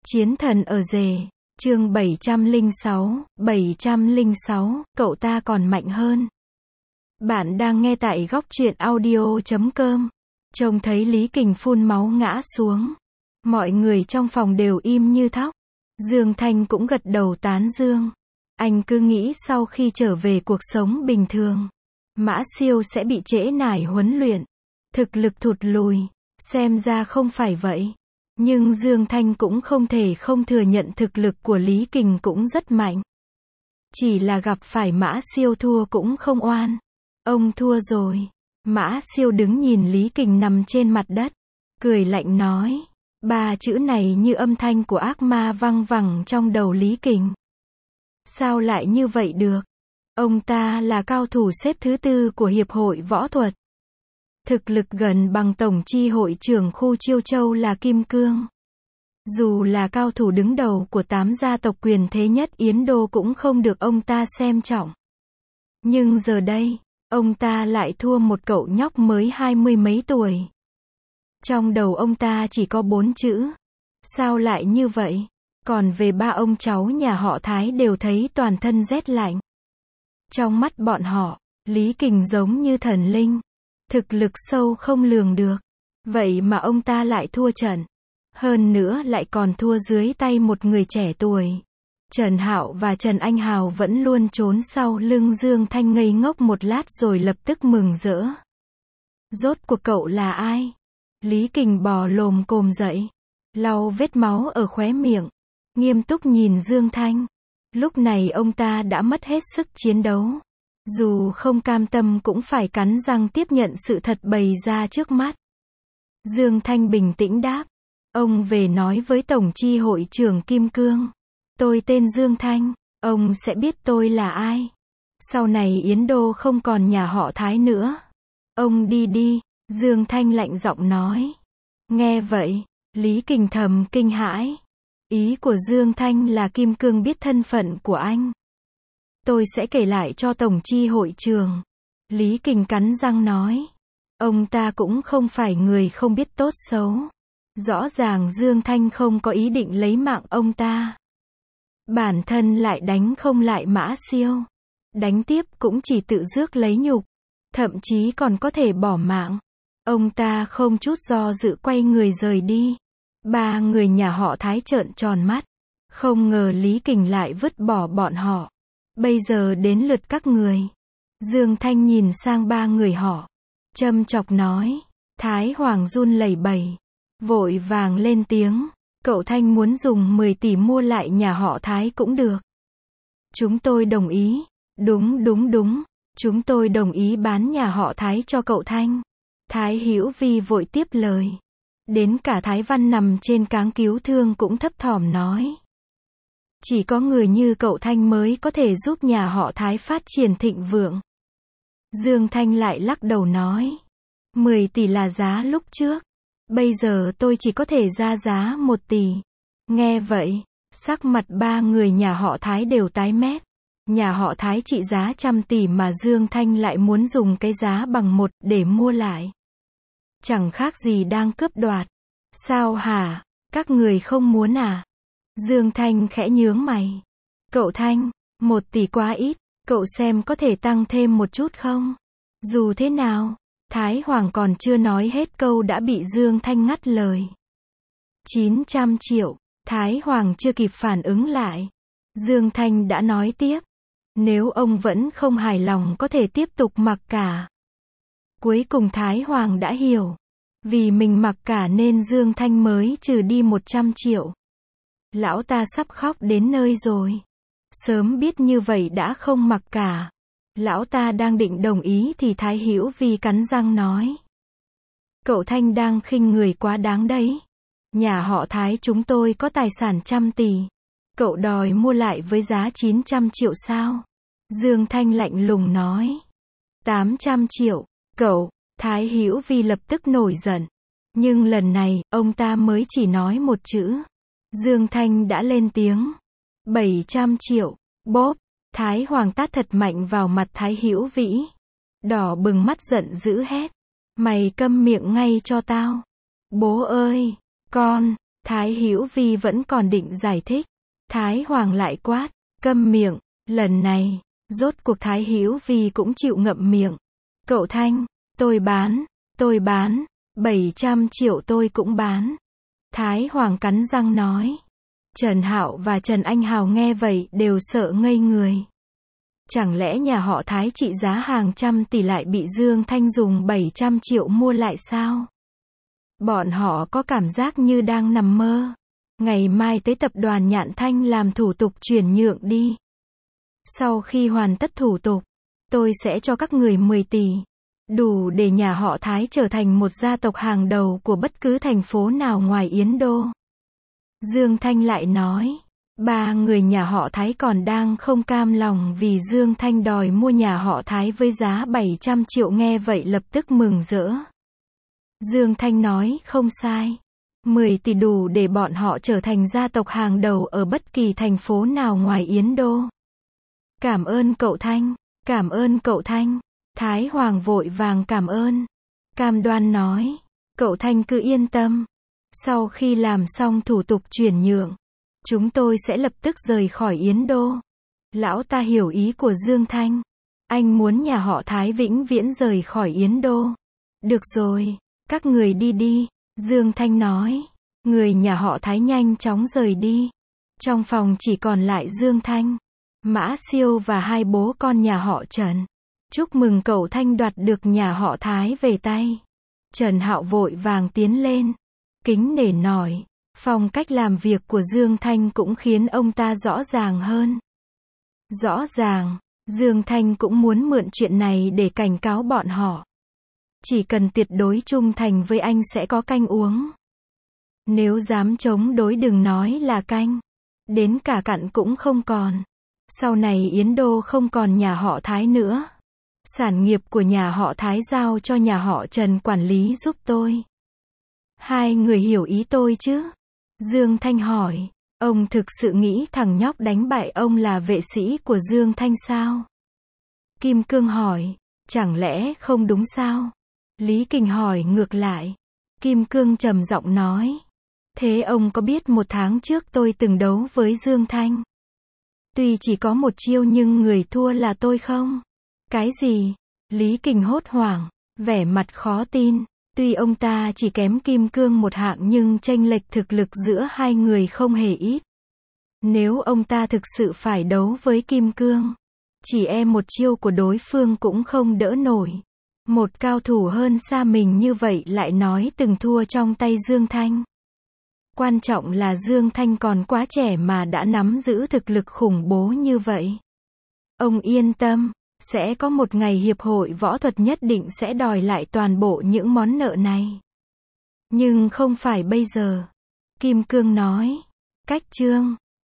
Chiến thần ở rể, chương 706, cậu ta còn mạnh hơn. Bạn đang nghe tại góc truyện audio.com. Trông thấy Lý Kình phun máu ngã xuống. Mọi người trong phòng đều im như thóc. Dương Thanh cũng gật đầu tán dương. Anh cứ nghĩ sau khi trở về cuộc sống bình thường, Mã Siêu sẽ bị trễ nải huấn luyện, thực lực thụt lùi. Xem ra không phải vậy. Nhưng Dương Thanh cũng không thể không thừa nhận thực lực của Lý Kình cũng rất mạnh. Chỉ là gặp phải Mã Siêu thua cũng không oan. Ông thua rồi. Mã Siêu đứng nhìn Lý Kình nằm trên mặt đất, cười lạnh nói. Ba chữ này như âm thanh của ác ma văng vẳng trong đầu Lý Kình. Sao lại như vậy được? Ông ta là cao thủ xếp thứ 4 của Hiệp hội Võ thuật. Thực lực gần bằng tổng chi hội trưởng khu Chiêu Châu là Kim Cương. Dù là cao thủ đứng đầu của 8 gia tộc quyền thế nhất Yến Đô cũng không được ông ta xem trọng. Nhưng giờ đây, ông ta lại thua một cậu nhóc mới 20 mấy tuổi. Trong đầu ông ta chỉ có 4 chữ. Sao lại như vậy? Còn về ba ông cháu nhà họ Thái đều thấy toàn thân rét lạnh. Trong mắt bọn họ, Lý Kình giống như thần linh. Thực lực sâu không lường được. Vậy mà ông ta lại thua trận. Hơn nữa lại còn thua dưới tay một người trẻ tuổi. Trần Hạo và Trần Anh Hào vẫn luôn trốn sau lưng Dương Thanh ngây ngốc một lát rồi lập tức mừng rỡ. Rốt cuộc cậu là ai? Lý Kình bò lồm cồm dậy, lau vết máu ở khóe miệng, nghiêm túc nhìn Dương Thanh. Lúc này ông ta đã mất hết sức chiến đấu. Dù không cam tâm cũng phải cắn răng tiếp nhận sự thật bày ra trước mắt. Dương Thanh bình tĩnh đáp. Ông về nói với Tổng chi hội trưởng Kim Cương. Tôi tên Dương Thanh, ông sẽ biết tôi là ai. Sau này Yến Đô không còn nhà họ Thái nữa. Ông đi đi, Dương Thanh lạnh giọng nói. Nghe vậy, Lý Kình thầm kinh hãi. Ý của Dương Thanh là Kim Cương biết thân phận của anh. Tôi sẽ kể lại cho Tổng chi hội trưởng. Lý Kình cắn răng nói. Ông ta cũng không phải người không biết tốt xấu. Rõ ràng Dương Thanh không có ý định lấy mạng ông ta. Bản thân lại đánh không lại Mã Siêu. Đánh tiếp cũng chỉ tự rước lấy nhục. Thậm chí còn có thể bỏ mạng. Ông ta không chút do dự quay người rời đi. Ba người nhà họ Thái trợn tròn mắt. Không ngờ Lý Kình lại vứt bỏ bọn họ. Bây giờ đến lượt các người. Dương Thanh nhìn sang ba người họ, châm chọc nói. Thái Hoàng run lẩy bẩy, vội vàng lên tiếng. Cậu Thanh muốn dùng 10 tỷ mua lại nhà họ Thái cũng được. Chúng tôi đồng ý. Đúng. Chúng tôi đồng ý bán nhà họ Thái cho cậu Thanh. Thái Hữu Vi vội tiếp lời. Đến cả Thái Văn nằm trên cáng cứu thương cũng thấp thỏm nói. Chỉ có người như cậu Thanh mới có thể giúp nhà họ Thái phát triển thịnh vượng. Dương Thanh lại lắc đầu nói. 10 tỷ là giá lúc trước. Bây giờ tôi chỉ có thể ra giá 1 tỷ. Nghe vậy, sắc mặt ba người nhà họ Thái đều tái mét. Nhà họ Thái trị giá 100 tỷ mà Dương Thanh lại muốn dùng cái giá bằng 1 để mua lại. Chẳng khác gì đang cướp đoạt. Sao hả? Các người không muốn à? Dương Thanh khẽ nhướng mày. Cậu Thanh, 1 tỷ quá ít, cậu xem có thể tăng thêm một chút không? Dù thế nào, Thái Hoàng còn chưa nói hết câu đã bị Dương Thanh ngắt lời. 900 triệu, Thái Hoàng chưa kịp phản ứng lại. Dương Thanh đã nói tiếp. Nếu ông vẫn không hài lòng có thể tiếp tục mặc cả. Cuối cùng Thái Hoàng đã hiểu. Vì mình mặc cả nên Dương Thanh mới trừ đi 100 triệu. Lão ta sắp khóc đến nơi rồi. Sớm biết như vậy đã không mặc cả. Lão ta đang định đồng ý thì Thái Hữu Vi cắn răng nói. Cậu Thanh đang khinh người quá đáng đấy. Nhà họ Thái chúng tôi có tài sản 100 tỷ. Cậu đòi mua lại với giá 900 triệu sao? Dương Thanh lạnh lùng nói. 800 triệu, cậu. Thái Hữu Vi lập tức nổi giận. Nhưng lần này, ông ta mới chỉ nói một chữ. Dương Thanh đã lên tiếng. 700 triệu, bóp. Thái Hoàng tát thật mạnh vào mặt Thái Hữu Vĩ. Đỏ bừng mắt giận dữ hét. Mày câm miệng ngay cho tao. Bố ơi, con. Thái Hữu Vi vẫn còn định giải thích. Thái Hoàng lại quát, câm miệng, lần này, rốt cuộc Thái Hữu Vi cũng chịu ngậm miệng. Cậu Thanh, tôi bán, 700 triệu tôi cũng bán. Thái Hoàng cắn răng nói. Trần Hạo và Trần Anh Hào nghe vậy đều sợ ngây người. Chẳng lẽ nhà họ Thái trị giá hàng trăm tỷ lại bị Dương Thanh dùng 700 triệu mua lại sao? Bọn họ có cảm giác như đang nằm mơ. Ngày mai tới tập đoàn Nhạn Thanh làm thủ tục chuyển nhượng đi. Sau khi hoàn tất thủ tục, tôi sẽ cho các người 10 tỷ. Đủ để nhà họ Thái trở thành một gia tộc hàng đầu của bất cứ thành phố nào ngoài Yến Đô. Dương Thanh lại nói. Ba người nhà họ Thái còn đang không cam lòng vì Dương Thanh đòi mua nhà họ Thái với giá 700 triệu nghe vậy lập tức mừng rỡ. Dương Thanh nói không sai. 10 tỷ đủ để bọn họ trở thành gia tộc hàng đầu ở bất kỳ thành phố nào ngoài Yến Đô. Cảm ơn cậu Thanh, cảm ơn cậu Thanh. Thái Hoàng vội vàng cảm ơn. Cam đoan nói, cậu Thanh cứ yên tâm. Sau khi làm xong thủ tục chuyển nhượng, chúng tôi sẽ lập tức rời khỏi Yến Đô. Lão ta hiểu ý của Dương Thanh. Anh muốn nhà họ Thái vĩnh viễn rời khỏi Yến Đô. Được rồi, các người đi đi. Dương Thanh nói. Người nhà họ Thái nhanh chóng rời đi. Trong phòng chỉ còn lại Dương Thanh, Mã Siêu và hai bố con nhà họ Trần. Chúc mừng cậu Thanh đoạt được nhà họ Thái về tay. Trần Hạo vội vàng tiến lên, kính nể nói. Phong cách làm việc của Dương Thanh cũng khiến ông ta rõ ràng hơn. Rõ ràng, Dương Thanh cũng muốn mượn chuyện này để cảnh cáo bọn họ. Chỉ cần tuyệt đối trung thành với anh sẽ có canh uống. Nếu dám chống đối đừng nói là canh. Đến cả cặn cũng không còn. Sau này Yến Đô không còn nhà họ Thái nữa. Sản nghiệp của nhà họ Thái giao cho nhà họ Trần quản lý giúp tôi. Hai người hiểu ý tôi chứ? Dương Thanh hỏi. Ông thực sự nghĩ thằng nhóc đánh bại ông là vệ sĩ của Dương Thanh sao? Kim Cương hỏi. Chẳng lẽ không đúng sao? Lý Kình hỏi ngược lại. Kim Cương trầm giọng nói. Thế ông có biết 1 tháng trước tôi từng đấu với Dương Thanh? Tuy chỉ có 1 chiêu nhưng người thua là tôi không? Cái gì? Lý Kình hốt hoảng, vẻ mặt khó tin. Tuy ông ta chỉ kém Kim Cương 1 hạng nhưng chênh lệch thực lực giữa hai người không hề ít. Nếu ông ta thực sự phải đấu với Kim Cương, chỉ e 1 chiêu của đối phương cũng không đỡ nổi. Một cao thủ hơn xa mình như vậy lại nói từng thua trong tay Dương Thanh. Quan trọng là Dương Thanh còn quá trẻ mà đã nắm giữ thực lực khủng bố như vậy. Ông yên tâm, sẽ có một ngày hiệp hội võ thuật nhất định sẽ đòi lại toàn bộ những món nợ này. Nhưng không phải bây giờ. Kim Cương nói. Cách chương